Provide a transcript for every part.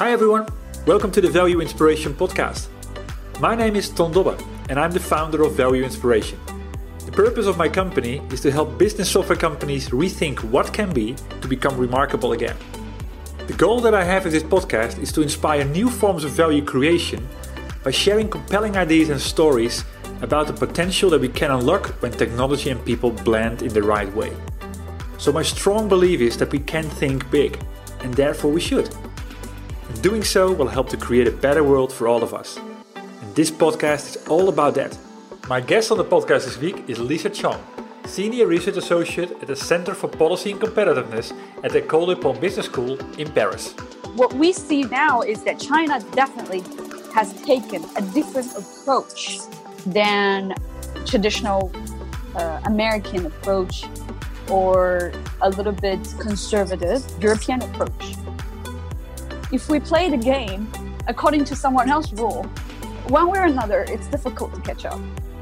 Hi everyone, welcome to the Value Inspiration podcast. My name is Ton Dobbe and I'm the founder of Value Inspiration. The purpose of my company is to help business software companies rethink what can be to become remarkable again. The goal that I have with this podcast is to inspire new forms of value creation by sharing compelling ideas and stories about the potential that we can unlock when technology and people blend in the right way. So my strong belief is that we can think big, and therefore we should. And doing so will help to create a better world for all of us. And this podcast is all about that. My guest on the podcast this week is Lisa Chong, Senior Research Associate at the Center for Policy and Competitiveness at the École des Ponts Business School in Paris. What we see now is that China definitely has taken a different approach than traditional American approach or a little bit conservative European approach. If we play the game according to someone else's rule, one way or another, it's difficult to catch up.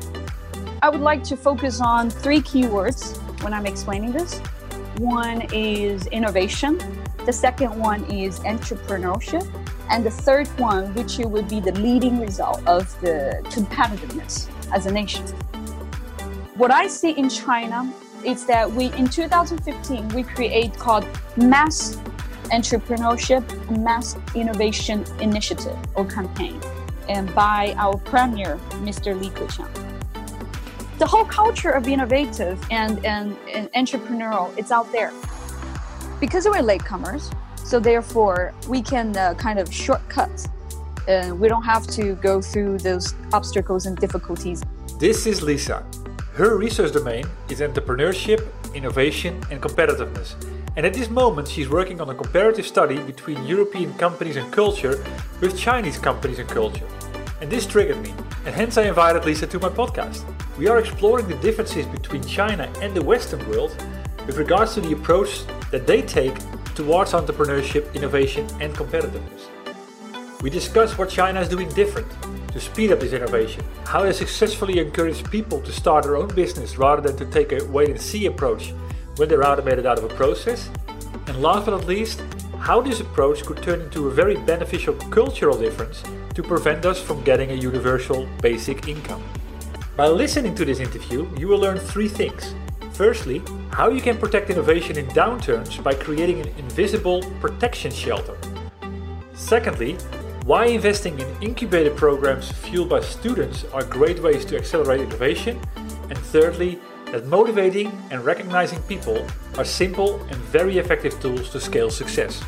I would like to focus on three keywords when I'm explaining this. One is innovation. The second one is entrepreneurship. And the third one, which would be the leading result of the competitiveness as a nation. What I see in China is that in 2015, we create called Mass Entrepreneurship, Mass Innovation Initiative or campaign, and by our premier, Mr. Li Keqiang. The whole culture of innovative and entrepreneurial, it's out there. Because we're latecomers, so therefore we can kind of shortcut. We don't have to go through those obstacles and difficulties. This is Lisa. Her research domain is entrepreneurship, innovation and competitiveness. And at this moment she's working on a comparative study between European companies and culture with Chinese companies and culture. And this triggered me, and hence I invited Lisa to my podcast. We are exploring the differences between China and the Western world with regards to the approach that they take towards entrepreneurship, innovation and competitiveness. We discuss what China is doing different to speed up this innovation, how they successfully encourage people to start their own business rather than to take a wait-and-see approach when they're automated out of a process, and last but not least, how this approach could turn into a very beneficial cultural difference to prevent us from getting a universal basic income. By listening to this interview, you will learn three things. Firstly, how you can protect innovation in downturns by creating an invisible protection shelter. Secondly, why investing in incubator programs fueled by students are great ways to accelerate innovation. And thirdly, that motivating and recognizing people are simple and very effective tools to scale success.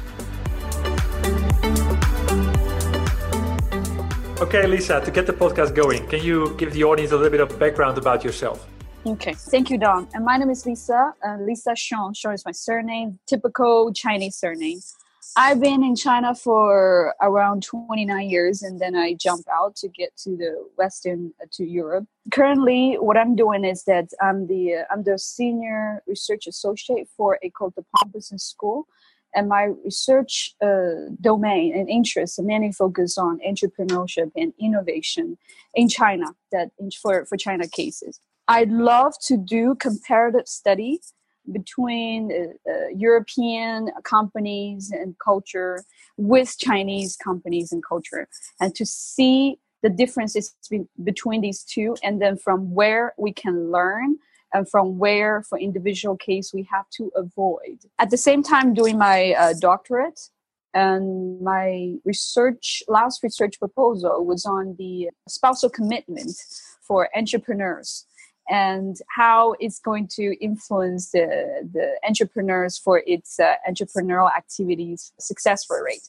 Okay, Lisa, to get the podcast going, can you give the audience a little bit of background about yourself? Okay, thank you, Don. And my name is Lisa. Lisa Xiong. Xiong is my surname, typical Chinese surname. I've been in China for around 29 years, and then I jumped out to get to the Western, to Europe. Currently, what I'm doing is that I'm the senior research associate for École des Ponts Business School, and my research domain and interests mainly focus on entrepreneurship and innovation in China. For China cases. I'd love to do comparative study between European companies and culture with Chinese companies and culture, and to see the differences between these two, and then from where we can learn and from where, for individual case, we have to avoid. At the same time, doing my doctorate, and my last research proposal was on the spousal commitment for entrepreneurs, and how it's going to influence the entrepreneurs for its entrepreneurial activities success rate.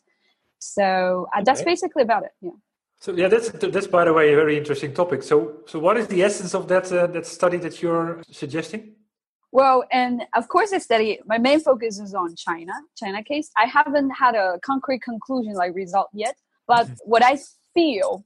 So that's basically about it. Yeah. So that's by the way a very interesting topic. So what is the essence of that study that you're suggesting? Well, and of course, my main focus is on China case. I haven't had a concrete conclusion result yet, but what I feel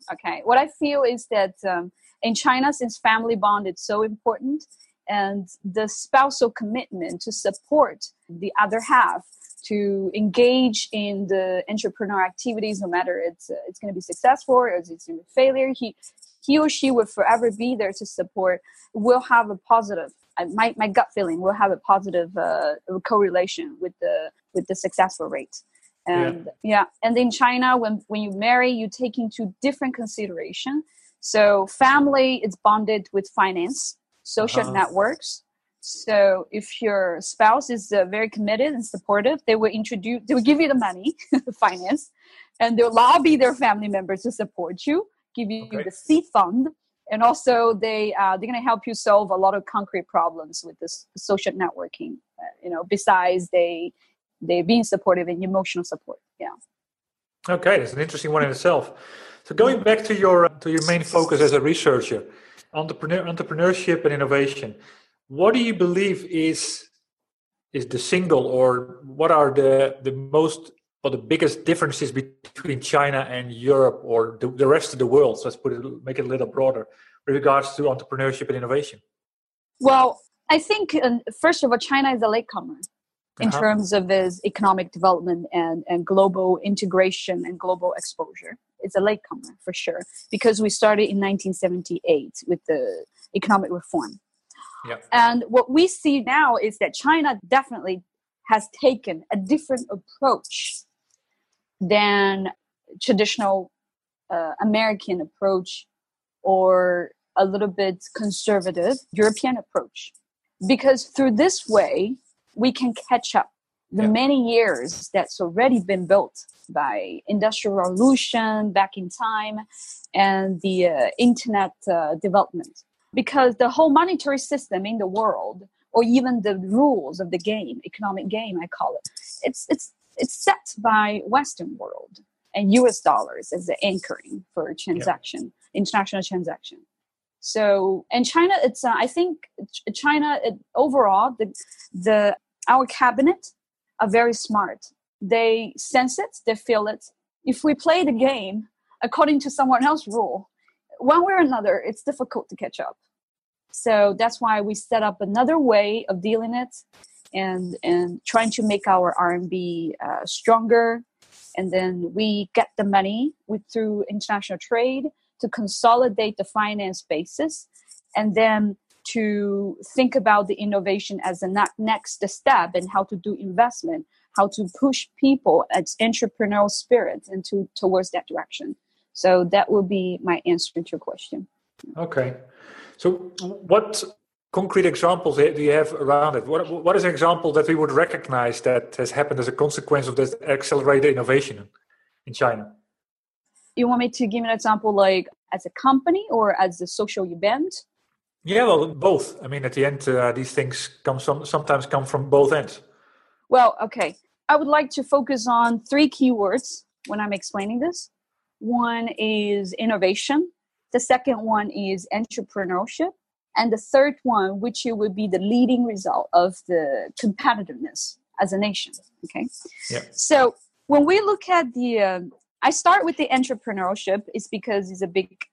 is that in China, since family bond is so important, and the spousal commitment to support the other half to engage in the entrepreneurial activities, no matter it's going to be successful or it's going to be failure, he or she will forever be there to support. Will have a positive. My gut feeling will have a positive correlation with the successful rate. And and in China, when you marry, you take into different consideration. So family is bonded with finance, social networks. So if your spouse is very committed and supportive, they will give you the money, finance, and they'll lobby their family members to support you, give you the seed fund, and also they're going to help you solve a lot of concrete problems with this social networking. Besides they being supportive and emotional support. Yeah. Okay, that's an interesting one in itself. So going back to your main focus as a researcher, entrepreneurship and innovation, what do you believe is the single, or what are the most or the biggest differences between China and Europe or the rest of the world? So let's make it a little broader with regards to entrepreneurship and innovation. Well, I think first of all, China is a latecomer in terms of its economic development and global integration and global exposure. It's a latecomer for sure, because we started in 1978 with the economic reform. Yeah. And what we see now is that China definitely has taken a different approach than traditional American approach or a little bit conservative European approach. Because through this way, we can catch up the many years that's already been built by industrial revolution back in time and the internet development. Because the whole monetary system in the world, or even the rules of the game, economic game, I call it, it's set by Western world and US dollars as the anchoring for transaction, international transaction. So, and China, I think China overall, our cabinet are very smart. They sense it, they feel it. If we play the game according to someone else's rule, one way or another, it's difficult to catch up. So that's why we set up another way of dealing it and trying to make our RMB stronger. And then we get the money through international trade to consolidate the finance basis, and then to think about the innovation as the next step and how to do investment, how to push people as entrepreneurial spirit into towards that direction. So that will be my answer to your question. Okay. So what concrete examples do you have around it? What is an example that we would recognize that has happened as a consequence of this accelerated innovation in China? You want me to give an example like as a company or as a social event? Yeah, well, both. I mean, at the end, these things sometimes come from both ends. Well, okay. I would like to focus on 3 keywords when I'm explaining this. One is innovation. The second one is entrepreneurship. And the third one, which would be the leading result of the competitiveness as a nation. Okay. Yeah. So when we look at I start with the entrepreneurship is because it's a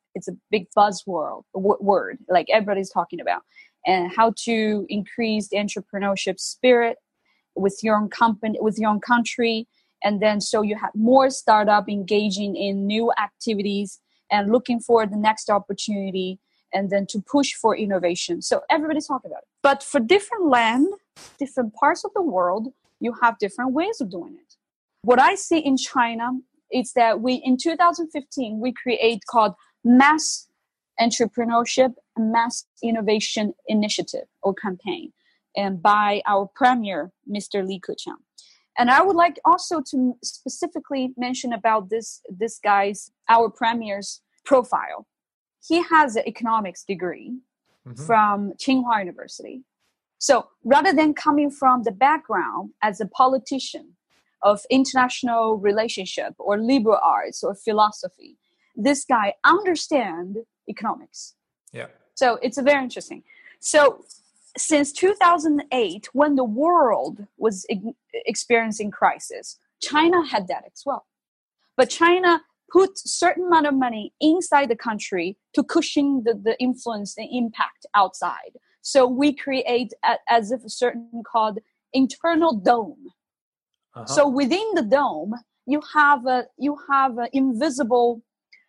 big buzzword word, like everybody's talking about, and how to increase the entrepreneurship spirit with your own company, with your own country. And then so you have more startup engaging in new activities and looking for the next opportunity, and then to push for innovation. So everybody's talking about it. But for different land, different parts of the world, you have different ways of doing it. What I see in China is that in 2015, we create called Mass Entrepreneurship and Mass Innovation Initiative or campaign, and by our premier, Mr. Li Keqiang. And I would like also to specifically mention about this guy's, our premier's profile. He has an economics degree from Tsinghua University. So rather than coming from the background as a politician of international relationship or liberal arts or philosophy, this guy understands economics. Yeah. So it's very interesting. So since 2008, when the world was experiencing crisis, China had that as well. But China put certain amount of money inside the country to cushion the influence, the impact outside. So we create as if a certain called internal dome. So within the dome, you have a invisible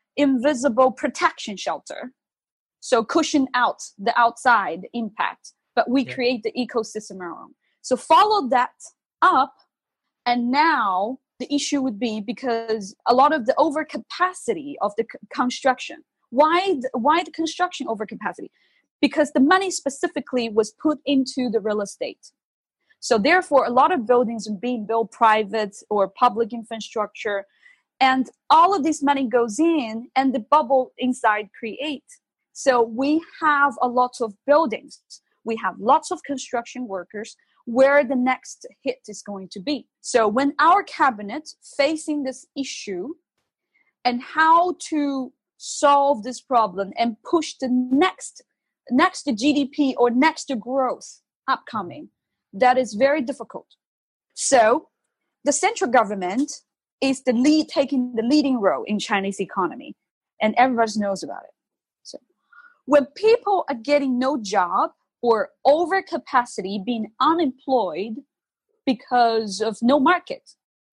protection shelter. So cushion out the outside impact, but we create the ecosystem around. So follow that up, and now issue would be because a lot of the overcapacity of the construction. Why the construction overcapacity? Because the money specifically was put into the real estate. So therefore, a lot of buildings are being built private or public infrastructure, and all of this money goes in and the bubble inside creates. So we have a lot of buildings. We have lots of construction workers where the next hit is going to be. So when our cabinet facing this issue and how to solve this problem and push the next GDP or next growth upcoming, that is very difficult. So the central government is taking the leading role in Chinese economy, and everybody knows about it. So when people are getting no job or overcapacity, being unemployed because of no market,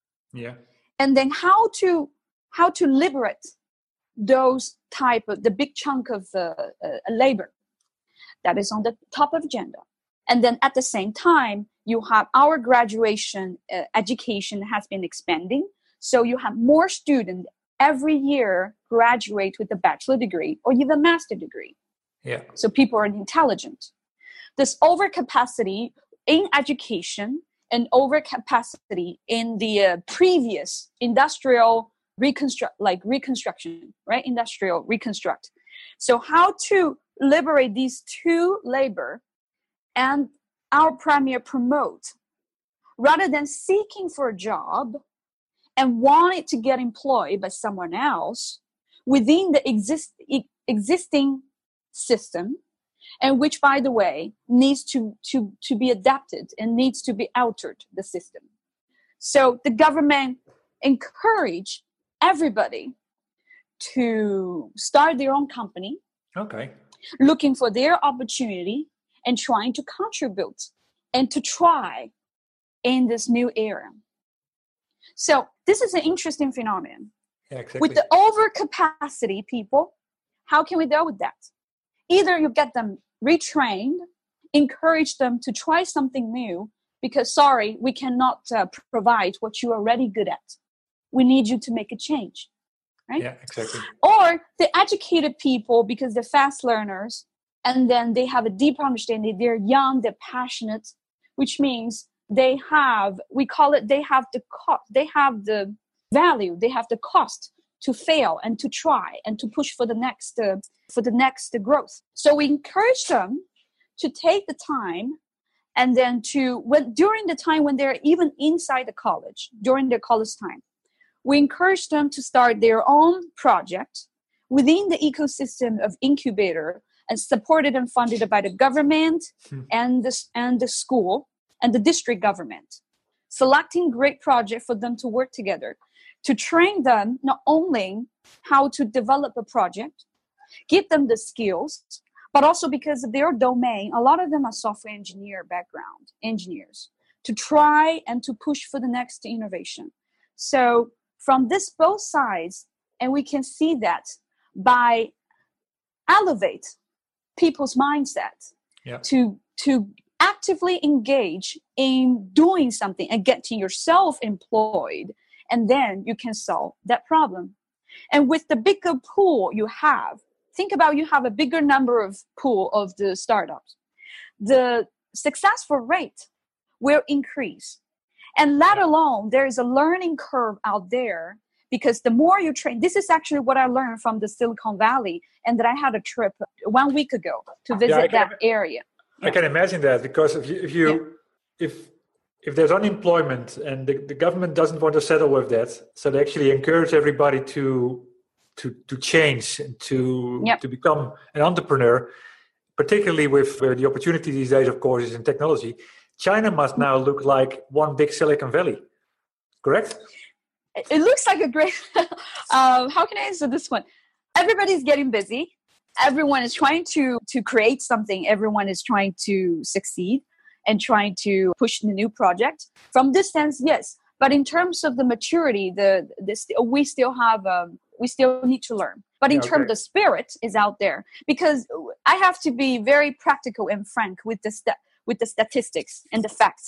and then how to liberate those type of the big chunk of labor, that is on the top of agenda. And then at the same time, you have our graduation education has been expanding. So you have more students every year graduate with a bachelor degree or even a master degree. Yeah. So people are intelligent. This overcapacity in education and overcapacity in the previous industrial reconstruction, right? Industrial reconstruct. So how to liberate these two labor and our premier promote, rather than seeking for a job and wanting to get employed by someone else within the existing system, and which, by the way, needs to be adapted and needs to be altered, the system. So the government encourage everybody to start their own company, looking for their opportunity and trying to contribute and to try in this new era. So this is an interesting phenomenon. Yeah, exactly. With the overcapacity people, how can we deal with that? Either you get them retrained, encourage them to try something new, because sorry, we cannot provide what you are already good at. We need you to make a change, right? Yeah, exactly. Or the educated people, because they're fast learners, and then they have a deeper understanding. They're young, they're passionate, which means they have the value, they have the cost to fail and to try and to push for the next growth. So we encourage them to take the time, and then during the time when they're even inside the college, during their college time, we encourage them to start their own project within the ecosystem of incubator, and supported and funded by the government and the school and the district government, selecting great projects for them to work together, to train them not only how to develop a project, give them the skills, but also because of their domain, a lot of them are software engineer background, engineers, to try and to push for the next innovation. So from this both sides, and we can see that by elevate people's mindset to actively engage in doing something and getting yourself employed, and then you can solve that problem. And with the bigger pool you have, think about you have a bigger number of pool of the startups, the successful rate will increase. And let alone there is a learning curve out there, because the more you train, this is actually what I learned from the Silicon Valley, and that I had a trip 1 week ago to visit that area. I can imagine that, because if there's unemployment and the government doesn't want to settle with that, so they actually encourage everybody to change and to become an entrepreneur, particularly with the opportunity these days, of course, is in technology. China must now look like one big Silicon Valley, correct? It looks like a great, how can I answer this one? Everybody's getting busy. Everyone is trying to create something. Everyone is trying to succeed and trying to push the new project. From this sense, yes. But in terms of the maturity, we still need to learn. But in terms of the spirit is out there, because I have to be very practical and frank with the statistics and the facts.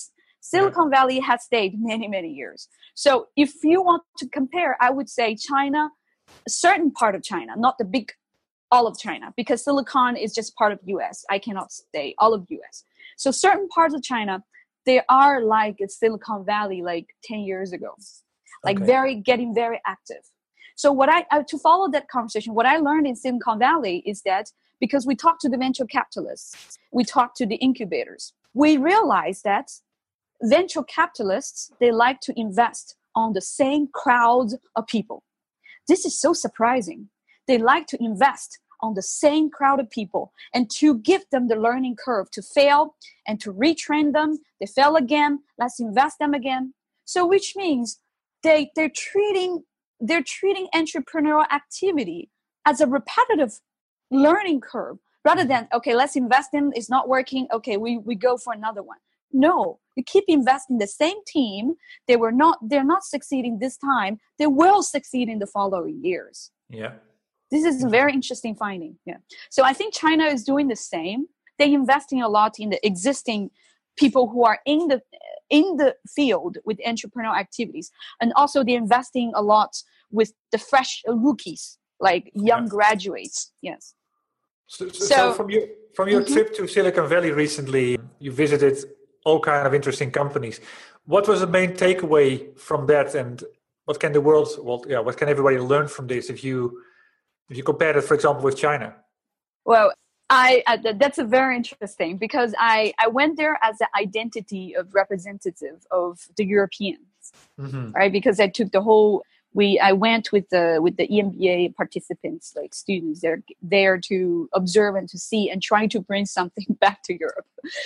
Silicon Valley has stayed many, many years. So if you want to compare, I would say China, a certain part of China, not the big, all of China, because Silicon is just part of US. I cannot say all of US. So certain parts of China, they are like Silicon Valley like 10 years ago, like getting very active. So what to follow that conversation, what I learned in Silicon Valley is that because we talk to the venture capitalists, we talk to the incubators, we realize that venture capitalists, they like to invest on the same crowd of people. This is so surprising. They like to invest on the same crowd of people and to give them the learning curve to fail and to retrain them. They fail again, let's invest them again. So which means they're treating entrepreneurial activity as a repetitive learning curve rather than, okay, let's invest in, it's not working, okay, we go for another one. No, you keep investing the same team. They're not succeeding this time. They will succeed in the following years. Yeah. This is a very interesting finding. Yeah. So I think China is doing the same. They're investing a lot in the existing people who are in the field with entrepreneurial activities. And also they're investing a lot with the fresh rookies, like young graduates. Yes. So from your trip to Silicon Valley recently, you visited all kind of interesting companies. What was the main takeaway from that, and what can what can everybody learn from this if you compare it, for example, with China? Well, that's a very interesting because I went there as an identity of representative of the Europeans, right? Because I took I went with the EMBA participants, like students. They're there to observe and to see and try to bring something back to Europe.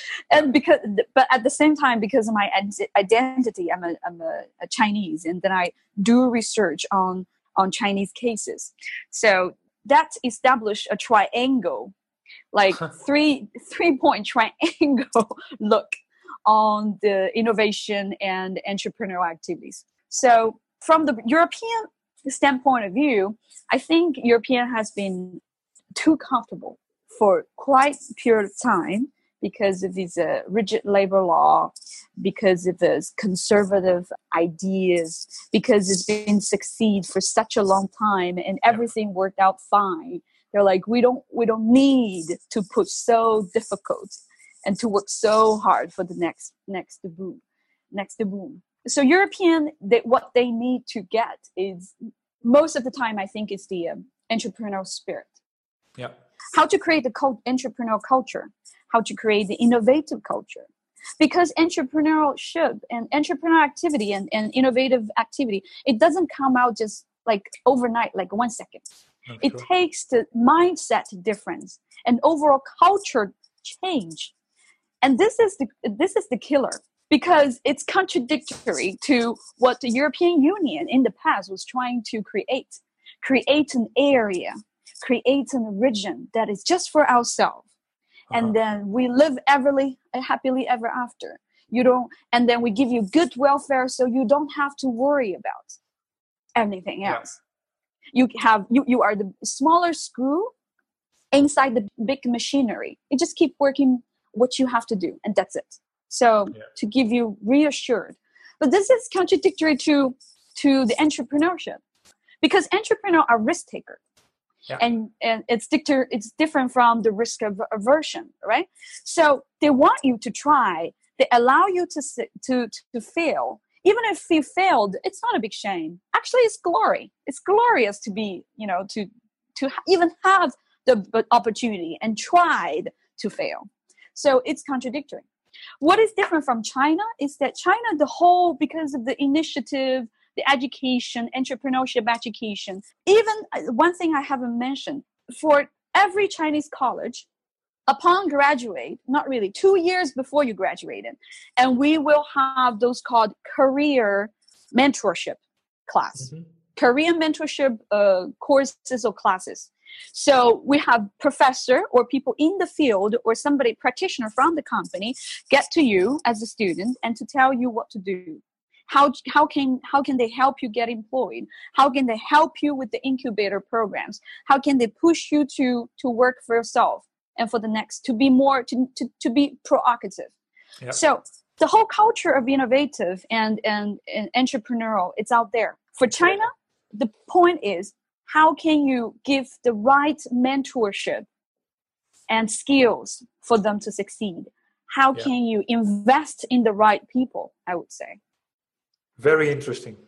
But at the same time, because of my identity, I'm a Chinese, and then I do research on Chinese cases. So that established a triangle, like three-point triangle look on the innovation and entrepreneurial activities. So from the European standpoint of view, I think European has been too comfortable for quite a period of time because of these rigid labor law, because of those conservative ideas, because it's been succeed for such a long time and everything worked out fine. They're like, we don't need to push so difficult and to work so hard for the next boom. So European, what they need to get is, most of the time, I think, is the entrepreneurial spirit. Yeah. How to create the entrepreneurial culture, how to create the innovative culture. Because entrepreneurship and entrepreneurial activity and innovative activity, it doesn't come out just like overnight, like 1 second. It takes the mindset difference and overall culture change. And this is the killer. Because it's contradictory to what the European Union in the past was trying to create an area, create a region that is just for ourselves. And then we live happily ever after. And then we give you good welfare so you don't have to worry about anything else. You are the smaller screw inside the big machinery. You just keep working what you have to do, and that's it. So to give you reassured. But this is contradictory to the entrepreneurship, because entrepreneurs are risk takers. Yeah. And it's different from the risk of aversion, right? So they want you to try. They allow you to fail. Even if you failed, it's not a big shame. Actually, it's glory. It's glorious to be, to even have the opportunity and tried to fail. So it's contradictory. What is different from China is that China, because of the initiative, the education, entrepreneurship education, even one thing I haven't mentioned, for every Chinese college, upon graduate, not really, 2 years before you graduated, and we will have those called career mentorship class, career mentorship courses or classes. So we have professor or people in the field or somebody practitioner from the company get to you as a student and to tell you what to do. How can they help you get employed? How can they help you with the incubator programs? How can they push you to work for yourself and for the next, to be more, to be proactive? Yep. So the whole culture of innovative and entrepreneurial, it's out there. For China, the point is, how can you give the right mentorship and skills for them to succeed? How can you invest in the right people, I would say. Very interesting.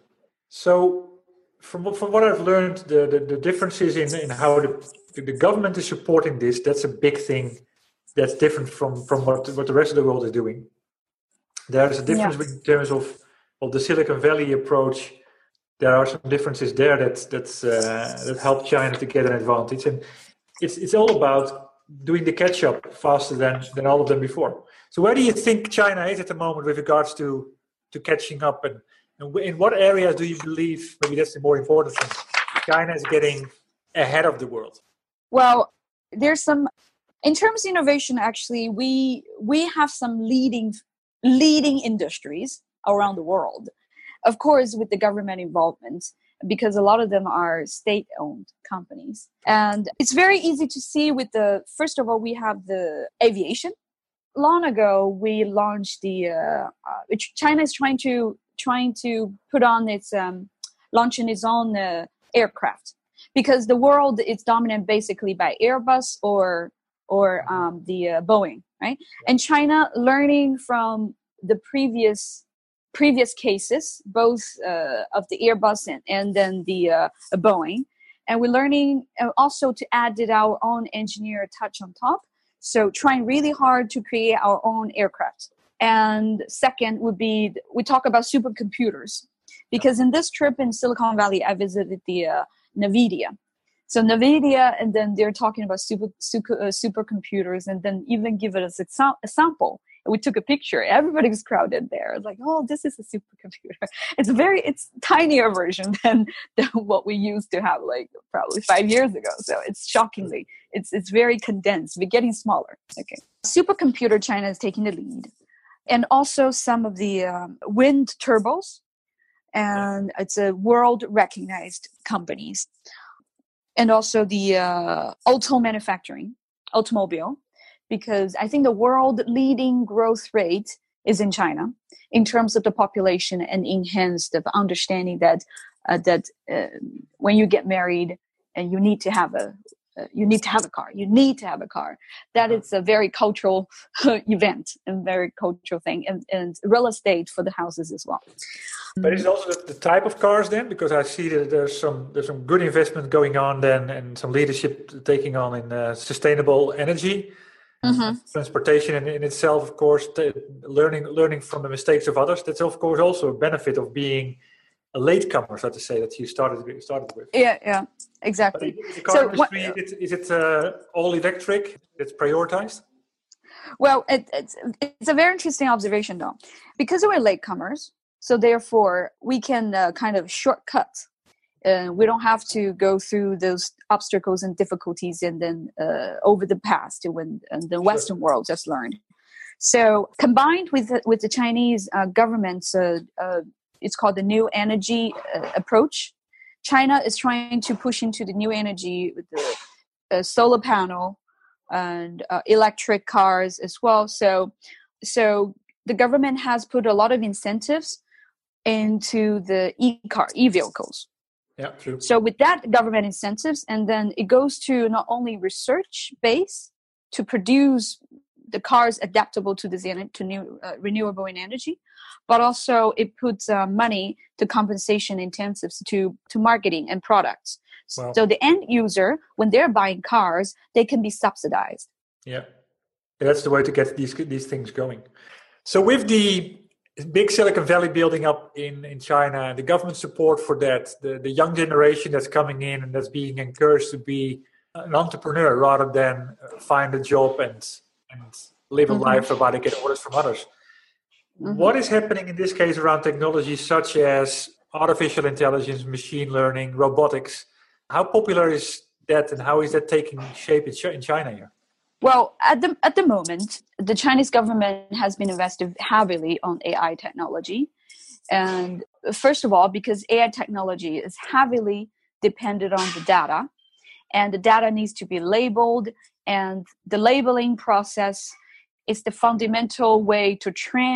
So from what I've learned, the differences in how the government is supporting this, that's a big thing. That's different from what the rest of the world is doing. There's a difference in terms of the Silicon Valley approach. There are some differences there that help China to get an advantage, and it's all about doing the catch up faster than all of them before. So where do you think China is at the moment with regards to catching up, and in what areas do you believe, maybe that's the more important thing, China is getting ahead of the world? Well, there's some, in terms of innovation, actually, we have some leading industries around the world. Of course, with the government involvement, because a lot of them are state-owned companies. And it's very easy to see with first of all, we have the aviation. Long ago, we launched China is trying to put on launching its own aircraft, because the world is dominated basically by Airbus or the Boeing, right? And China, learning from the previous cases, both of the Airbus and then the Boeing, and we're learning also to add our own engineer touch on top. So trying really hard to create our own aircraft. And second would be, we talk about supercomputers, because in this trip in Silicon Valley, I visited the NVIDIA. So NVIDIA, and then they're talking about supercomputers, and then even give it as a sample. We took a picture. Everybody was crowded there. It's like, oh, this is a supercomputer. It's tinier version than what we used to have, like probably 5 years ago. So it's shockingly, it's very condensed. We're getting smaller. Okay, supercomputer, China is taking the lead, and also some of the wind turbos, and it's a world recognized companies, and also the automobile. Because I think the world leading growth rate is in China in terms of the population and enhanced of understanding that when you get married and you need to have a car. That it's a very cultural event and very cultural thing, and real estate for the houses as well. But is it also the type of cars then? Because I see that there's some good investment going on then, and some leadership taking on in sustainable energy. Mm-hmm. Transportation in itself, of course, learning from the mistakes of others. That's of course also a benefit of being a latecomer, so to say, that you started with. Yeah, exactly. But the car industry, is it all electric? It's prioritized. Well, it's a very interesting observation, though, because we're latecomers. So therefore, we can kind of shortcut. We don't have to go through those obstacles and difficulties and then over the past when the Western world just learned. So combined with the Chinese government's, it's called the new energy approach. China is trying to push into the new energy with the solar panel and electric cars as well. So the government has put a lot of incentives into the e-vehicles. Yeah, true. So with that government incentives, and then it goes to not only research base to produce the cars adaptable to this to new renewable energy, but also it puts money to compensation incentives to marketing and products. Wow. So the end user, when they're buying cars, they can be subsidized. Yeah, that's the way to get these things going. So with the big Silicon Valley building up in China, and the government support for that, the young generation that's coming in and that's being encouraged to be an entrepreneur rather than find a job and live a life whereby they get orders from others. Mm-hmm. What is happening in this case around technologies such as artificial intelligence, machine learning, robotics? How popular is that, and how is that taking shape in China here? Well, at the moment, the Chinese government has been invested heavily on AI technology. And first of all, because AI technology is heavily dependent on the data, and the data needs to be labeled, and the labeling process is the fundamental way to train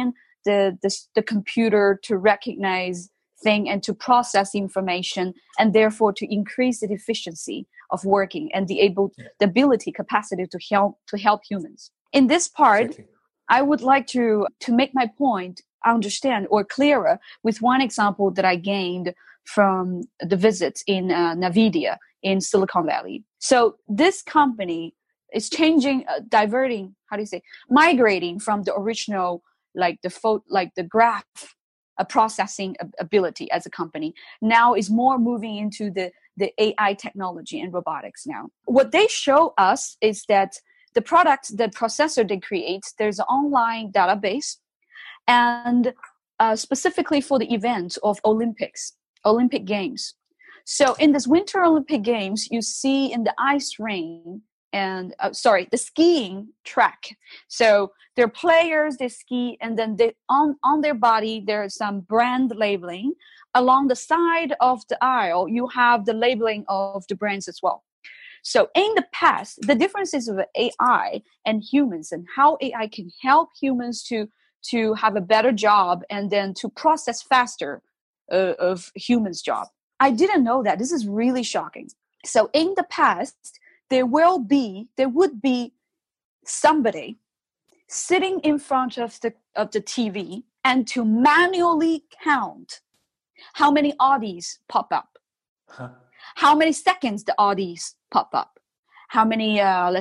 the computer to recognize thing and to process information, and therefore to increase the efficiency of working and the ability capacity to help humans. In this part, exactly. I would like to make my point understand or clearer with one example that I gained from the visit in NVIDIA in Silicon Valley. So this company is changing, migrating from the original, like the graph processing ability as a company. Now is more moving into the AI technology and robotics now. What they show us is that the processor they create, there's an online database, and specifically for the event of Olympic Games. So in this Winter Olympic Games, you see in the ice ring and the skiing track. So there are players, they ski, and then on their body there's some brand labeling. Along the side of the aisle, you have the labeling of the brands as well. So in the past, the differences of AI and humans and how AI can help humans to have a better job and then to process faster of humans' job. I didn't know that. This is really shocking. So in the past, there would be somebody sitting in front of the TV and to manually count how many Audis pop up, how many seconds the Audis pop up, how many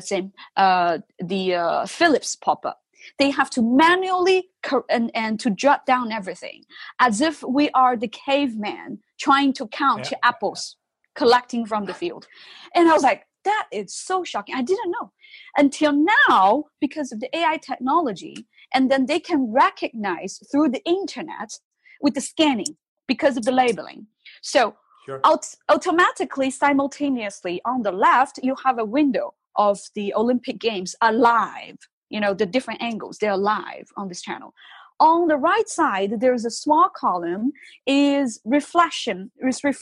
the Philips pop up. They have to manually and to jot down everything, as if we are the caveman trying to count apples collecting from the field. And I was like, that is so shocking. I didn't know until now, because of the AI technology, and then they can recognize through the internet with the scanning because of the labeling. So automatically, simultaneously on the left, you have a window of the Olympic Games alive. The different angles, they're live on this channel. On the right side, there's a small column is refreshing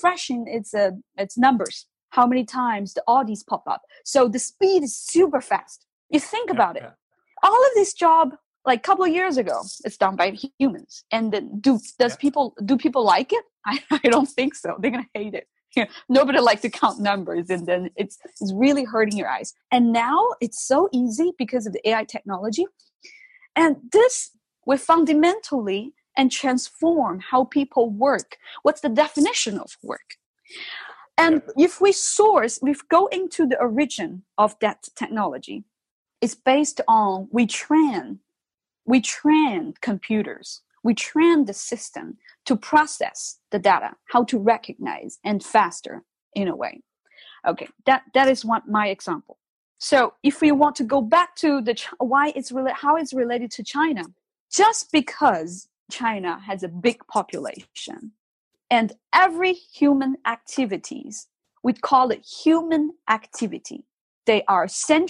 its numbers, how many times the Audis pop up. So the speed is super fast. You think about it. All of this job, like a couple of years ago, it's done by humans. And then do people like it? I don't think so. They're gonna hate it. Nobody likes to count numbers, and then it's really hurting your eyes. And now it's so easy because of the AI technology. And this will fundamentally and transform how people work. What's the definition of work? And if we go into the origin of that technology, it's based on we train computers. We train the system to process the data, how to recognize, and faster in a way. Okay, that is my example. So if we want to go back to how it's related to China, just because China has a big population and every human activities, we call it human activity. They're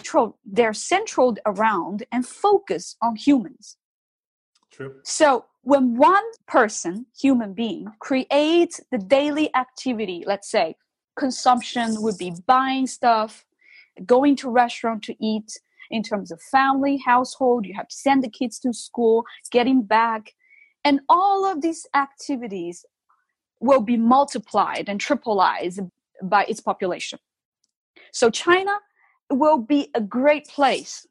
centered around and focused on humans. True. So when one person, human being, creates the daily activity, let's say consumption would be buying stuff, going to restaurant to eat, in terms of family, household, you have to send the kids to school, getting back, and all of these activities will be multiplied and tripled by its population. So China will be a great place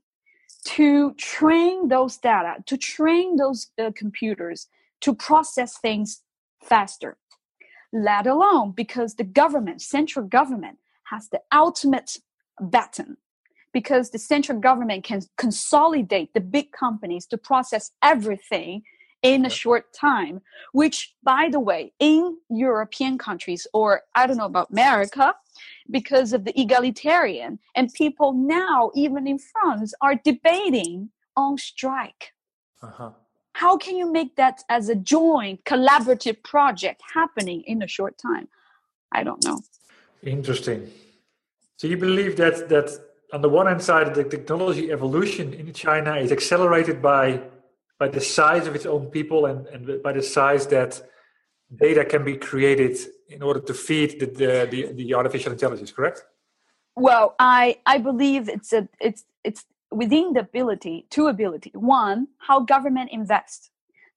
to train those data, to train those computers to process things faster, let alone because the central government has the ultimate baton, because the central government can consolidate the big companies to process everything in a short time, which, by the way, in European countries, or I don't know about America, because of the egalitarian, and people now, even in France, are debating on strike. How can you make that as a joint collaborative project happening in a short time? I don't know. Interesting. So you believe that on the one hand side, the technology evolution in China is accelerated by the size of its own people and by the size that data can be created in order to feed the artificial intelligence, correct? Well, I believe it's within the ability. One, how government invests.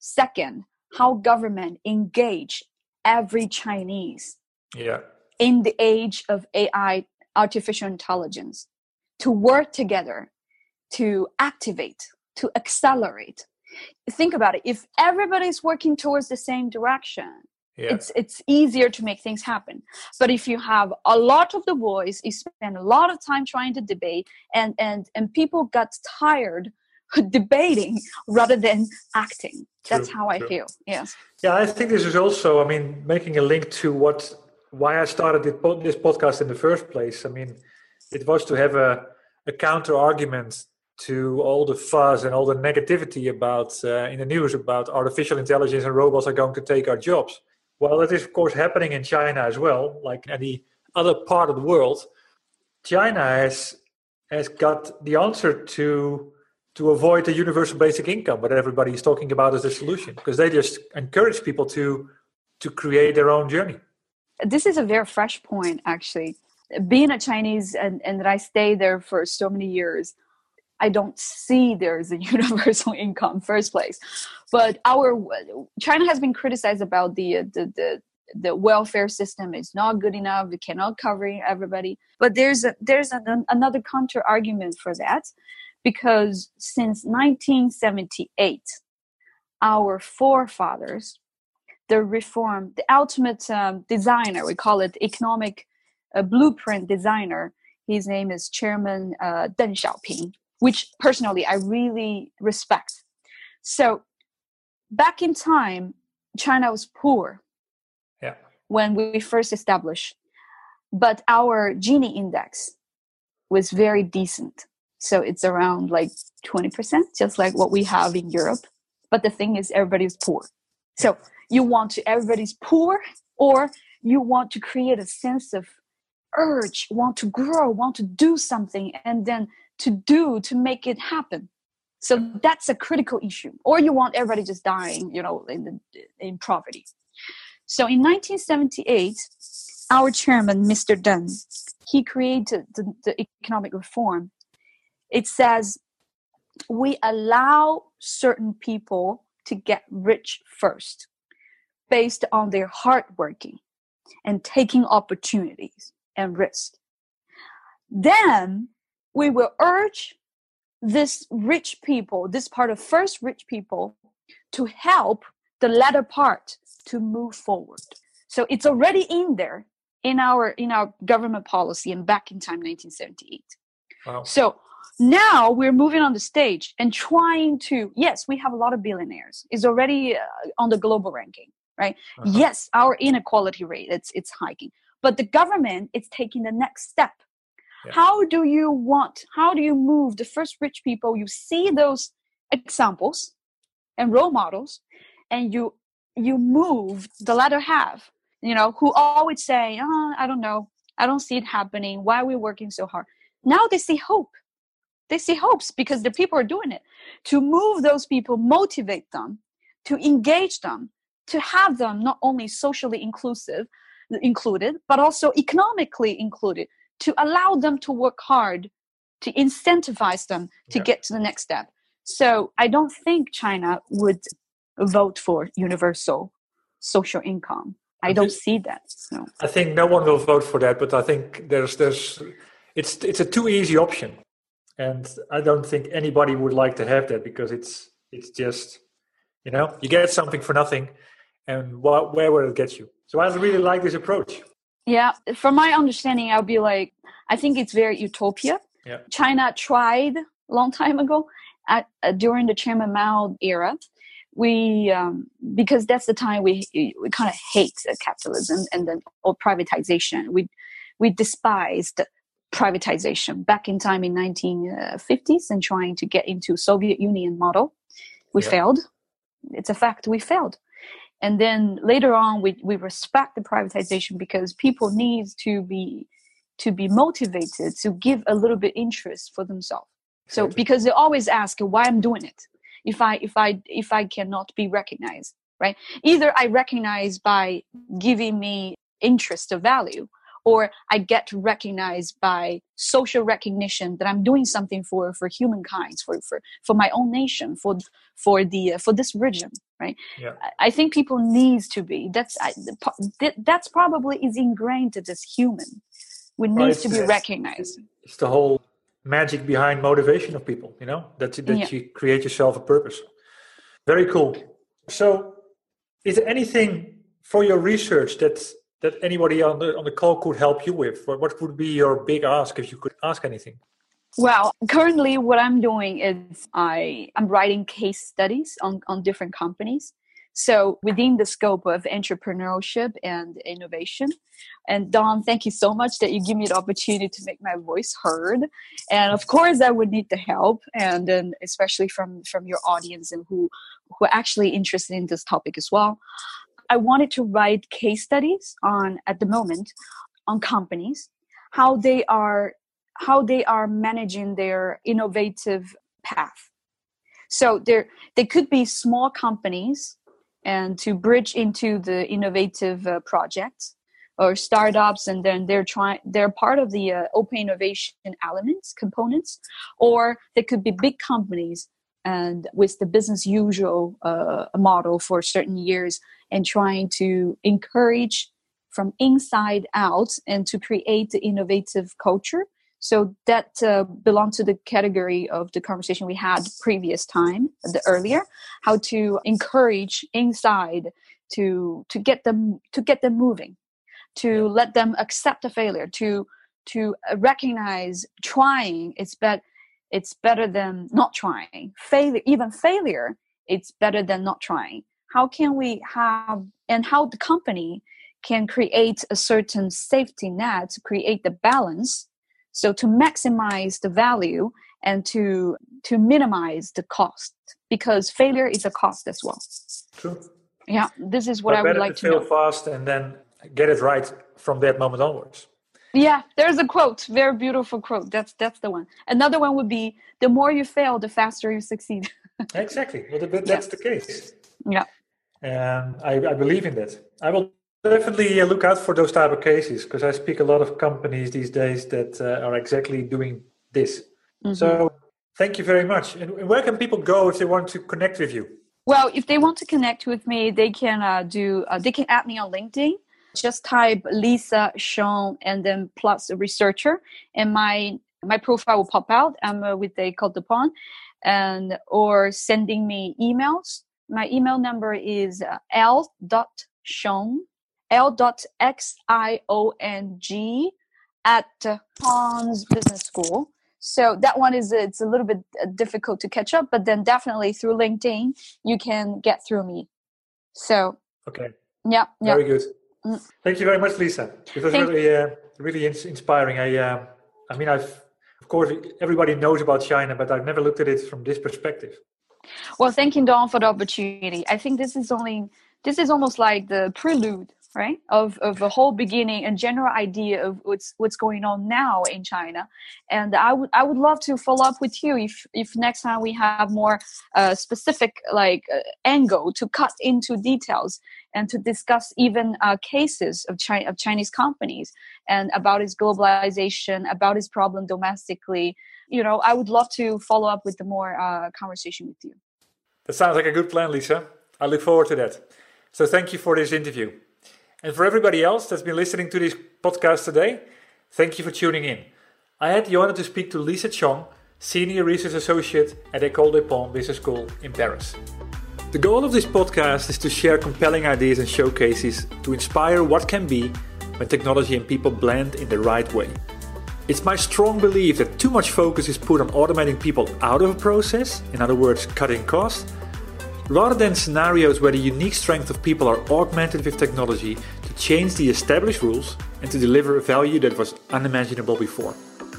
Second, how government engage every Chinese Yeah. in the age of AI, artificial intelligence, to work together, to activate, to accelerate. Think about it. If everybody's working towards the same direction, it's easier to make things happen. But if you have a lot of the voice, you spend a lot of time trying to debate, and people got tired debating rather than acting. That's how I feel. Yes. Yeah, I think this is also, I mean, making a link to why I started this podcast in the first place. I mean, it was to have a counter argument to all the fuss and all the negativity about in the news about artificial intelligence and robots are going to take our jobs. Well, that is of course happening in China as well, like any other part of the world. China has got the answer to avoid the universal basic income, what everybody is talking about as a solution, because they just encourage people to create their own journey. This is a very fresh point, actually. Being a Chinese and that I stay there for so many years, I don't see there's a universal income first place. But China has been criticized about the welfare system is not good enough. It cannot cover everybody. But there's another counter argument for that, because since 1978, our forefathers, the ultimate designer, we call it economic blueprint designer. His name is Chairman Deng Xiaoping, which personally I really respect. So back in time, China was poor when we first established, but our Gini index was very decent. So it's around like 20%, just like what we have in Europe. But the thing is, everybody's poor. So everybody's poor, or you want to create a sense of urge, want to grow, want to do something, and then to make it happen. So that's a critical issue. Or you want everybody just dying, in poverty. So in 1978, our chairman, Mr. Deng, he created the economic reform. It says we allow certain people to get rich first based on their hard working and taking opportunities and risk. Then we will urge this rich people, this part of first rich people, to help the latter part to move forward. So it's already in there in our government policy, and back in time, 1978. Wow. So now we're moving on the stage and trying to, yes, we have a lot of billionaires. It's already on the global ranking, right? Uh-huh. Yes, our inequality rate, it's hiking. But the government is taking the next step. Yeah. How do you move the first rich people? You see those examples and role models, and you move the latter half, who always say, I don't know, I don't see it happening. Why are we working so hard? Now they see hope. They see hopes because the people are doing it. To move those people, motivate them, to engage them, to have them not only socially included, but also economically included, to allow them to work hard, to incentivize them to get to the next step. So I don't think China would vote for universal social income. I don't see that. No. I think no one will vote for that, but I think it's a too easy option. And I don't think anybody would like to have that, because it's just, you get something for nothing, and where will it get you? So I really like this approach. Yeah, from my understanding, I'll be like, I think it's very utopia. Yeah. China tried a long time ago during the Chairman Mao era. We because that's the time we kind of hate capitalism and then or privatization. We despised privatization back in time in 1950s and trying to get into Soviet Union model. We failed. It's a fact, we failed. And then later on, we respect the privatization because people need to be motivated to give a little bit interest for themselves. So because they always ask why I'm doing it, if I cannot be recognized, right? Either I recognize by giving me interest or value, or I get recognized by social recognition that I'm doing something for humankind, for my own nation, for this region, right? Yeah. I think people needs to be. That's probably is ingrained as human. We need to be recognized. It's the whole magic behind motivation of people, that you create yourself a purpose. Very cool. So, is there anything for your research that anybody on the call could help you with? What would be your big ask if you could ask anything? Well, currently what I'm doing is I'm writing case studies on different companies. So within the scope of entrepreneurship and innovation. And Don, thank you so much that you give me the opportunity to make my voice heard. And of course, I would need the help, and then especially from your audience and who are actually interested in this topic as well. I wanted to write case studies at the moment on companies, how they are managing their innovative path. So they could be small companies, and to bridge into the innovative projects or startups, and then they're part of the open innovation components, or they could be big companies and with the business usual model for certain years, and trying to encourage from inside out and to create the innovative culture. So that belonged to the category of the conversation we had earlier, how to encourage inside to get them moving, to let them accept the failure, to recognize trying it's better than not trying. Failure, it's better than not trying. How can we have, and how the company can create a certain safety net to create the balance, so to maximize the value and to minimize the cost, because failure is a cost as well. True. Yeah, this is what I would like to know. Fail fast and then get it right from that moment onwards. Yeah, there's a quote, very beautiful quote. That's the one. Another one would be, the more you fail, the faster you succeed. Exactly. Well, that's the case. Yeah. And I believe in that. I will definitely look out for those type of cases, because I speak a lot of companies these days that are exactly doing this. Mm-hmm. So thank you very much. And where can people go if they want to connect with you? Well, if they want to connect with me, they can they can add me on LinkedIn. Just type Lisa Xiong and then plus a researcher, and my profile will pop out. I'm with a Côte d'Ivoire, or sending me emails. My email number is l.xiong @Hans Business School. So that one it's a little bit difficult to catch up, but then definitely through LinkedIn you can get through me. So okay, yeah, very good. Thank you very much, Lisa. It was really inspiring. I mean, of course everybody knows about China, but I've never looked at it from this perspective. Well, thank you, Don, for the opportunity. I think this is almost like the prelude, right, of a whole beginning and general idea of what's going on now in China. And I would love to follow up with you if next time we have more specific angle to cut into details and to discuss even cases of Chinese companies and about its globalization, about its problem domestically. I would love to follow up with the more conversation with you. That sounds like a good plan, Lisa. I look forward to that. So thank you for this interview. And for everybody else that's been listening to this podcast today, thank you for tuning in. I had the honor to speak to Lisa Xiong, Senior Research Associate at École des Ponts Business School in Paris. The goal of this podcast is to share compelling ideas and showcases to inspire what can be when technology and people blend in the right way. It's my strong belief that too much focus is put on automating people out of a process, in other words, cutting costs, rather than scenarios where the unique strength of people are augmented with technology to change the established rules and to deliver a value that was unimaginable before.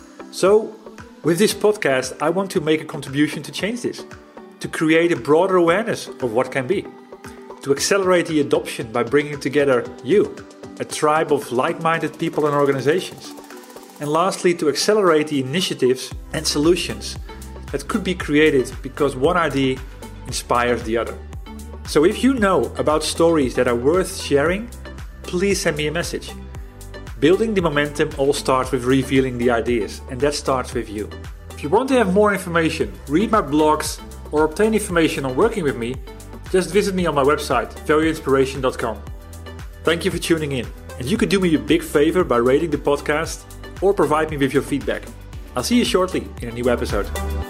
So, with this podcast, I want to make a contribution to change this, to create a broader awareness of what can be, to accelerate the adoption by bringing together you, a tribe of like-minded people and organizations, and lastly, to accelerate the initiatives and solutions that could be created because one idea inspires the other. So if you know about stories that are worth sharing, please send me a message. Building the momentum all starts with revealing the ideas, and that starts with you. If you want to have more information, read my blogs, or obtain information on working with me, just visit me on my website, valueinspiration.com. Thank you for tuning in, and you could do me a big favor by rating the podcast or provide me with your feedback. I'll see you shortly in a new episode.